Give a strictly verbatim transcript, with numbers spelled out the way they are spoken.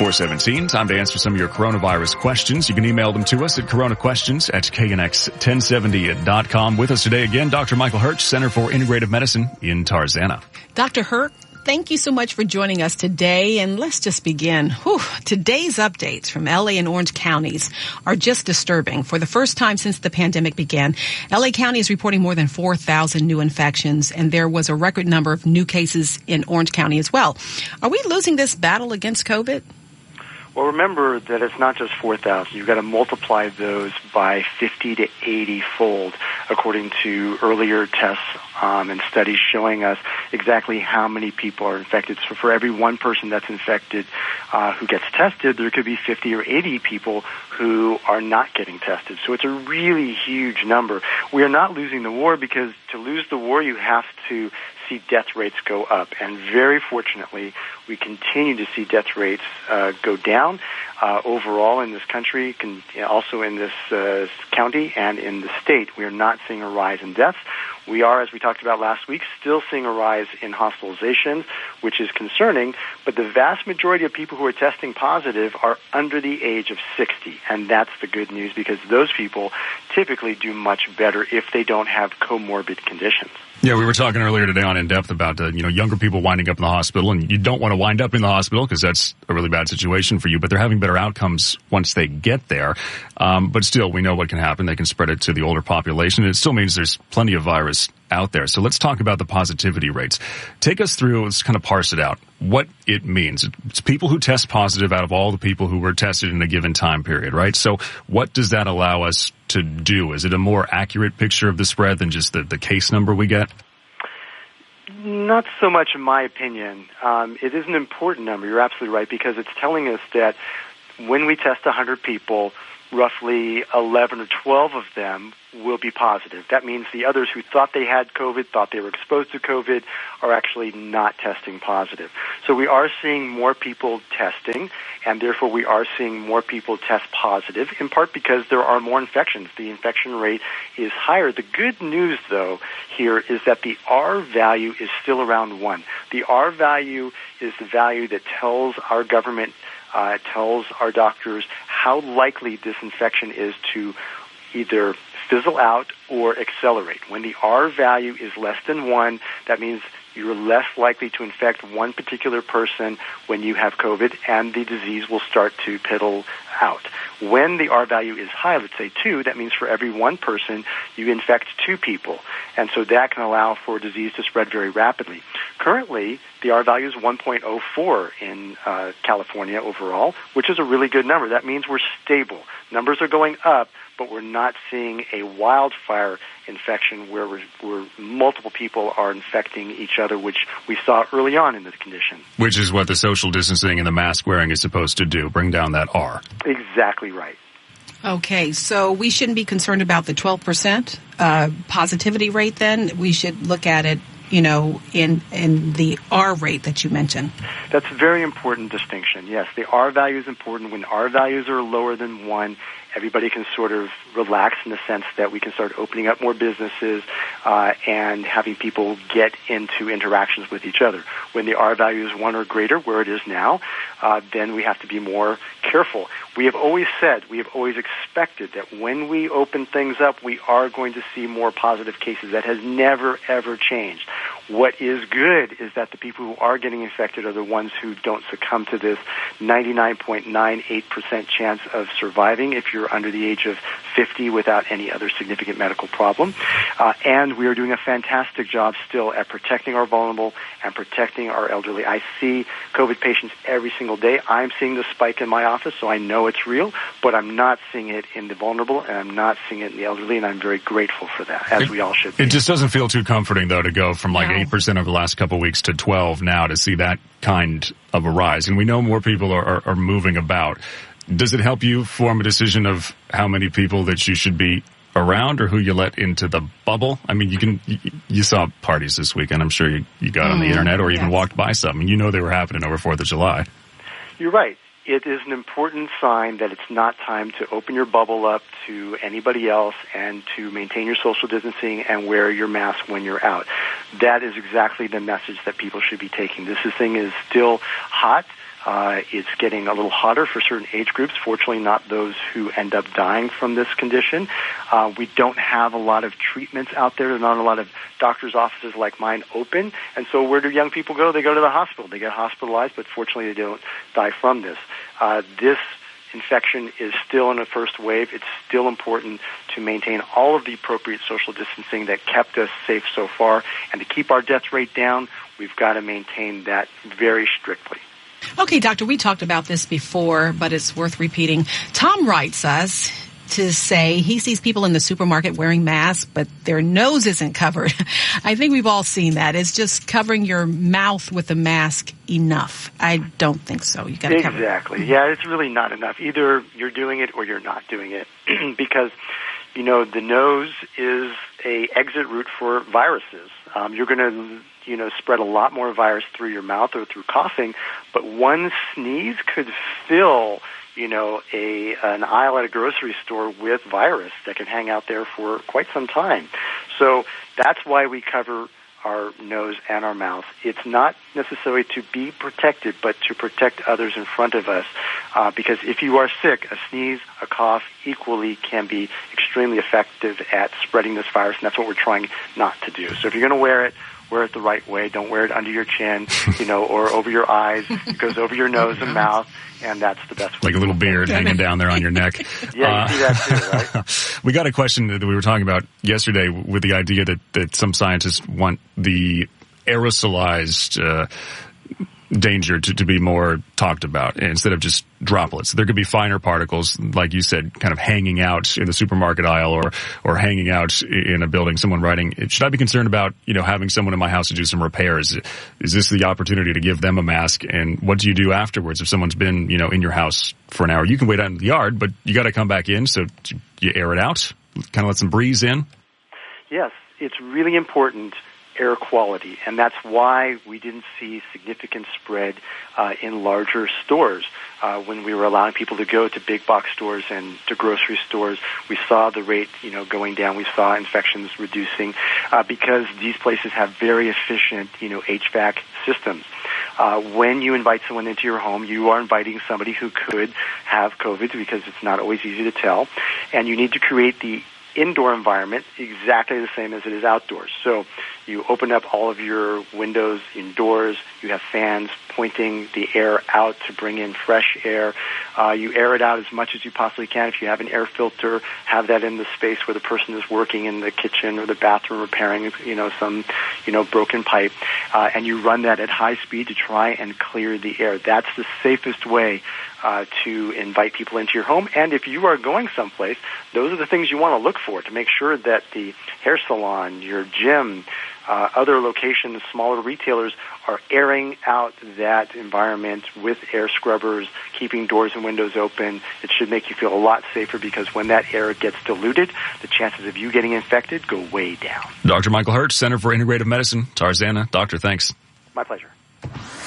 four seventeen, time to answer some of your coronavirus questions. You can email them to us at coronaquestions at k n x ten seventy dot com. With us today again, Doctor Michael Hertz, Center for Integrative Medicine in Tarzana. Doctor Hertz, thank you so much for joining us today, and let's just begin. Whew. Today's updates from L A and Orange counties are just disturbing. For the first time since the pandemic began, L A County is reporting more than four thousand new infections, and there was a record number of new cases in Orange County as well. Are we losing this battle against COVID? Well, remember that it's not just four thousand. You've got to multiply those by fifty to eighty fold, according to earlier tests um, and studies showing us exactly how many people are infected. So for every one person that's infected uh, who gets tested, there could be fifty or eighty people who are not getting tested. So it's a really huge number. We are not losing the war, because to lose the war, you have to see death rates go up. And very fortunately, we continue to see death rates uh, go down uh, overall in this country, can, also in this uh, county and in the state. We are not seeing a rise in deaths. We are, as we talked about last week, still seeing a rise in hospitalizations, which is concerning, but the vast majority of people who are testing positive are under the age of sixty, and that's the good news, because those people typically do much better if they don't have comorbid conditions. Yeah, we were talking earlier today on In Depth about, uh, you know, younger people winding up in the hospital, and you don't want to wind up in the hospital because that's a really bad situation for you, but they're having better outcomes once they get there. Um, but still, we know what can happen. They can spread it to the older population. It still means there's plenty of virus out there. So let's talk about the positivity rates. Take us through, let's kind of parse it out, what it means. It's people who test positive out of all the people who were tested in a given time period, right? So what does that allow us to do? Is it a more accurate picture of the spread than just the, the case number we get? Not so much, in my opinion. Um, it is an important number. You're absolutely right, because it's telling us that when we test one hundred people, roughly eleven or twelve of them will be positive. That means the others who thought they had COVID, thought they were exposed to COVID, are actually not testing positive. So we are seeing more people testing, and therefore we are seeing more people test positive, in part because there are more infections. The infection rate is higher. The good news, though, here is that the R value is still around one. The R value is the value that tells our government, uh, tells our doctors how likely this infection is to either fizzle out or accelerate. When the R value is less than one, that means you're less likely to infect one particular person when you have COVID, and the disease will start to piddle out. When the R value is high, let's say two, that means for every one person, you infect two people. And so that can allow for disease to spread very rapidly. Currently, the R value is one point oh four in uh, California overall, which is a really good number. That means we're stable. Numbers are going up, but we're not seeing a wildfire infection where, we're, where multiple people are infecting each other, which we saw early on in the condition. Which is what the social distancing and the mask wearing is supposed to do, bring down that R. Exactly right. Okay, so we shouldn't be concerned about the twelve percent uh, positivity rate then? We should look at it, you know, in in the R rate that you mentioned. That's a very important distinction. Yes, the R value is important. When R values are lower than one, everybody can sort of relax in the sense that we can start opening up more businesses uh, and having people get into interactions with each other. When the R value is one or greater, where it is now, uh, then we have to be more careful. We have always said, we have always expected that when we open things up, we are going to see more positive cases. That has never, ever changed. What is good is that the people who are getting infected are the ones who don't succumb to this ninety-nine point nine eight percent chance of surviving if you're under the age of fifty without any other significant medical problem. Uh, and we are doing a fantastic job still at protecting our vulnerable and protecting our elderly. I see COVID patients every single day. I'm seeing the spike in my office, so I know it's real, but I'm not seeing it in the vulnerable, and I'm not seeing it in the elderly, and I'm very grateful for that, as it, we all should be. It just doesn't feel too comforting, though, to go from like No. eight percent over the last couple of weeks to twelve now, to see that kind of a rise. And we know more people are, are, are moving about. Does it help you form a decision of how many people that you should be around or who you let into the bubble? I mean, you can, you, you saw parties this weekend. I'm sure you, you got mm, on the internet or even yes. walked by some, and you know they were happening over fourth of July. You're right. It is an important sign that it's not time to open your bubble up to anybody else and to maintain your social distancing and wear your mask when you're out. That is exactly the message that people should be taking. This thing is still hot. Uh, it's getting a little hotter for certain age groups, fortunately not those who end up dying from this condition. Uh, we don't have a lot of treatments out there. There's not a lot of doctors' offices like mine open. And so where do young people go? They go to the hospital. They get hospitalized, but fortunately they don't die from this. Uh, this infection is still in the first wave. It's still important to maintain all of the appropriate social distancing that kept us safe so far. And to keep our death rate down, we've got to maintain that very strictly. Okay, Doctor, we talked about this before, but it's worth repeating. Tom writes us to say he sees people in the supermarket wearing masks, but their nose isn't covered. I think we've all seen that. Is just covering your mouth with a mask enough? I don't think so. You got to cover it. Exactly. Yeah, it's really not enough. Either you're doing it or you're not doing it, because you know the nose is a exit route for viruses. Um, you're going to you know, spread a lot more virus through your mouth or through coughing, but one sneeze could fill, you know, a an aisle at a grocery store with virus that can hang out there for quite some time. So that's why we cover our nose and our mouth. It's not necessarily to be protected, but to protect others in front of us, uh, because if you are sick, a sneeze, a cough equally can be extremely effective at spreading this virus, and that's what we're trying not to do. So if you're going to wear it, wear it the right way. Don't wear it under your chin, you know, or over your eyes. It goes over your nose and mouth, and that's the best way. Like a little beard hanging down there on your neck. Yeah, you uh, see that too, right? We got a question that we were talking about yesterday with the idea that, that some scientists want the aerosolized uh, danger to, to be more talked about instead of just droplets. There could be finer particles, like you said, kind of hanging out in the supermarket aisle or or hanging out in a building. Someone writing, should I be concerned about, you know, having someone in my house to do some repairs? Is this the opportunity to give them a mask? And what do you do afterwards if someone's been, you know, in your house for an hour? You can wait out in the yard, but you got to come back in, so you air it out, kind of let some breeze in. Yes, it's really important, air quality, and that's why we didn't see significant spread uh, in larger stores. Uh, when we were allowing people to go to big box stores and to grocery stores, we saw the rate, you know, going down. We saw infections reducing uh, because these places have very efficient, you know, H V A C systems. Uh, when you invite someone into your home, you are inviting somebody who could have COVID, because it's not always easy to tell, and you need to create the indoor environment exactly the same as it is outdoors. So you open up all of your windows indoors. You have fans pointing the air out to bring in fresh air. Uh, you air it out as much as you possibly can. If you have an air filter, have that in the space where the person is working in the kitchen or the bathroom repairing, you know, some, you know, broken pipe. Uh, and you run that at high speed to try and clear the air. That's the safest way uh, to invite people into your home. And if you are going someplace, those are the things you want to look for to make sure that the hair salon, your gym, Uh, other locations, smaller retailers are airing out that environment with air scrubbers, keeping doors and windows open. It should make you feel a lot safer, because when that air gets diluted, the chances of you getting infected go way down. Doctor Michael Hertz, Center for Integrative Medicine, Tarzana. Doctor, thanks. My pleasure.